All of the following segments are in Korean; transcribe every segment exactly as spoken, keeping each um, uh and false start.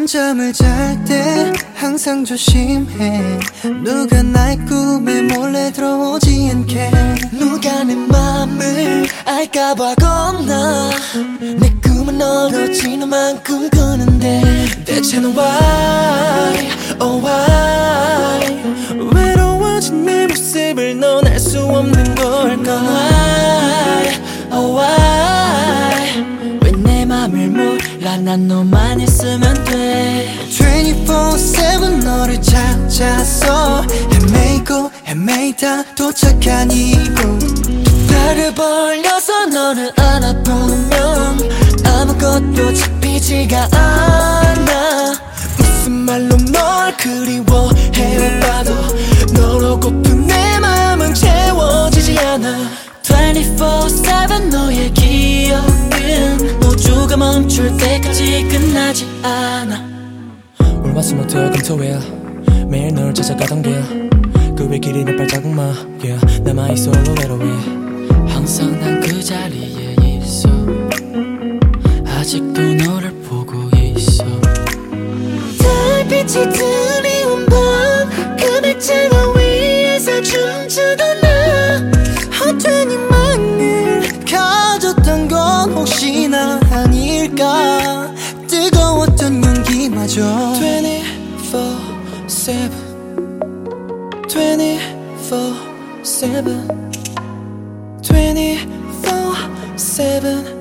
잠을 잘 때 항상 조심해. 누가 나의 꿈에 몰래 들어오지 않게. 누가 내 맘을 알까봐 겁나. 내 꿈은 멀어지는 만큼 꾸는데 대체는 why, oh why. 외로워진 내 모습을 넌 알 수 없는 걸까. Why, oh why. 왜 내 맘을 몰라. 난 너만 있으면 돼. 이십사 세븐 너를 찾아서 헤매고 헤매다 도착한 이곳. 팔을 벌려서 너를 안아보면 아무것도 잡히지가 않아. 무슨 말로 널 그리워해봐도 너로고픈 내 마음은 채워지지 않아. 이십사 세븐 너의 기억은 우주가 멈출 때까지 끝나지 않아. 월화수목토 금토일 매일 널 찾아가던 길 그 왜 길이 내 발자국만 yeah. 남아있어 외로워. 항상 난 그 자리에 있어. 아직도 너를 보고 있어. 달빛이 드리운 밤 그 백채가 위에서 춤추던 나. 헛된 이 맘을 가졌던 건 혹시나 아닐까. 뜨거웠던 용기마저 이십사 세븐 이십사 세븐 이십사 세븐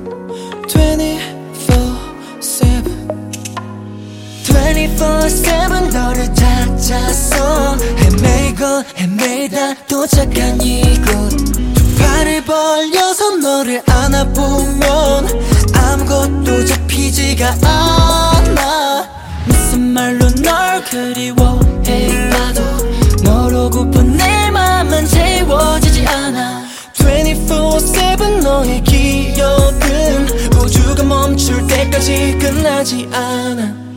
이십사 세븐 이십사 세븐 너를 찾아서 헤매고 헤매다 도착한 이곳. 두 팔을 벌려서 너를 안아보면 아무것도 잡히지가 않아. 무슨 말로 널 그리워해봐도 너로고픈 내 맘은 채워지지 않아. 이십사 세븐 너의 기억은 우주가 멈출 때까지 끝나지 않아.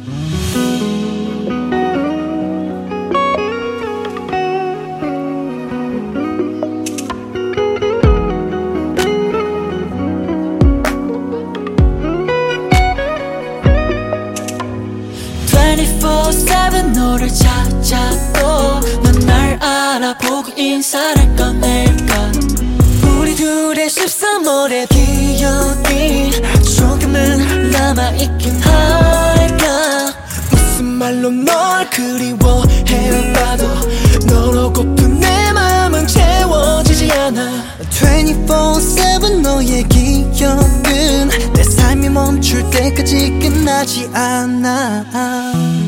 이십사 세븐 너를 찾아도 넌 날 알아보고 인사를 꺼낼까. 우리 둘의 십삼 월의 기억이 조금은 남아있긴 할까. 무슨 말로 널 그리워해봐도 너로고픈 내 마음은 채워지지 않아. 이십사 세븐 너의 기억은 내 삶이 멈출 때까지 끝나지 않아.